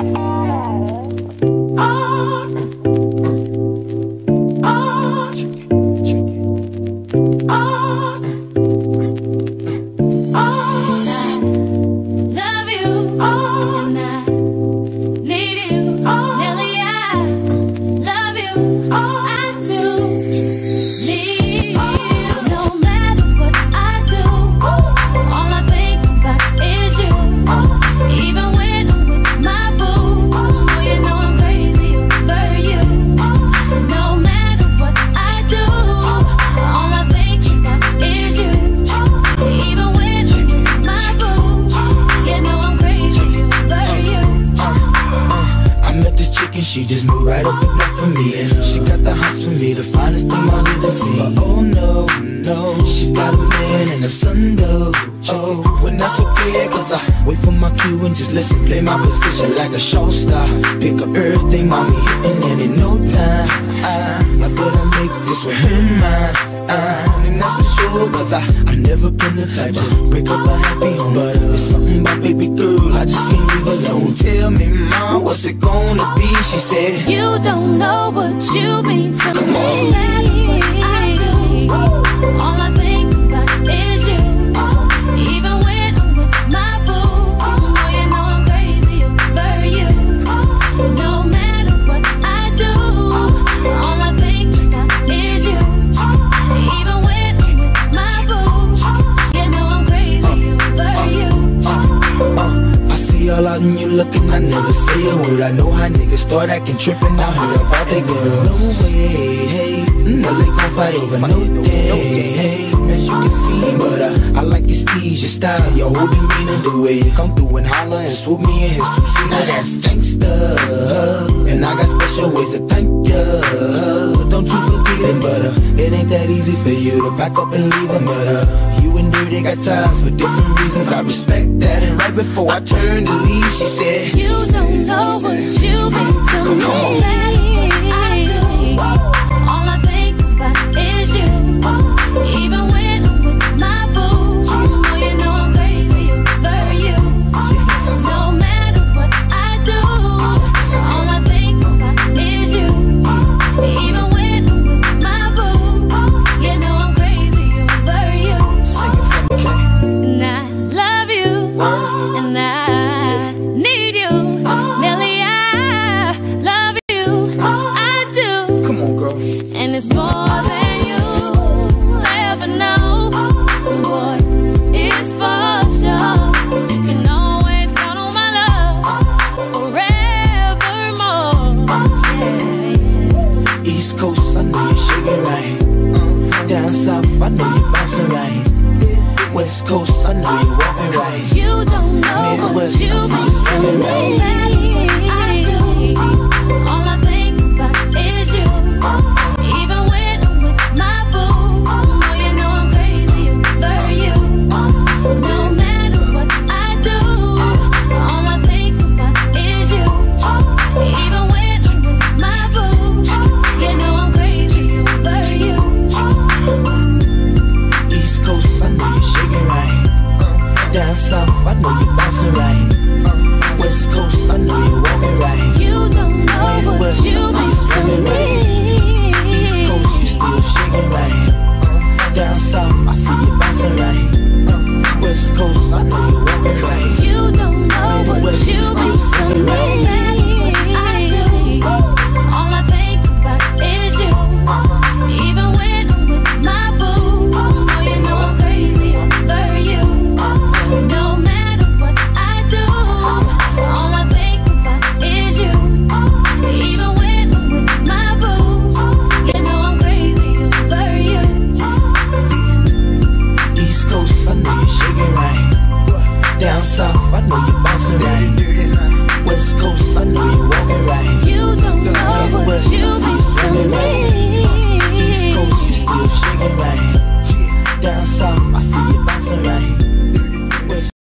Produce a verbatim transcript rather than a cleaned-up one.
She just moved right up the block for me, and she got the hots for me, the finest thing my hood has seen. But oh no, no, she got a man and a son though. Oh, when that's okay, cause I wait for my cue and just listen, play my position like a show star. Pick up everything, mommy, hitting and in no time I, I better make this with her mine. Uh, and that's for sure, cause I, I never been the type to break up a happy home. But uh, it's something about baby girl, I just can't leave alone. Tell me, mom, what's it gonna be? She said, you don't know what you mean to Come me. on. I do. All I think about is you. Even when I'm with my boo, oh, you know I'm crazy over you. No matter what I do, all I think about is you. Even when I'm with my boo, you know I'm crazy over you. uh, I see all out and you looking, I never say a word. I know how niggas start acting trippin', I heard about they girls. No way, hey, no they gon' fight over no day, hey, as you can see. But uh, I like your steez, your style, your whole demeanor, the way you come through and holler and swoop me in his two-seater. That's gangsta, and I got special ways to thank ya. Don't you forget it, but uh, it ain't that easy for you to back up and leave him. But uh, you and Dirty got ties for different reasons, I respect that. And right before I turned to leave, she said, you don't know what you mean to me. Come on. I do. All I think about is you. Even when I'm with my boo, oh, you know I'm crazy over you. No matter what I do, all I think about is you. Even when I'm with my boo, you know I'm crazy over you. Sing it for me, Kay. And I love you, and I need you. Nelly, I love you. I do. Come on, girl. And it's more than you'll ever know. Boy, it's for sure. You can always count on my love forevermore. Yeah, yeah. East Coast, I know you're shaking right. Down South, I know you're bouncing right. West Coast, I know you're walking right. You don't know what Midwest, you I see you mean to singing me.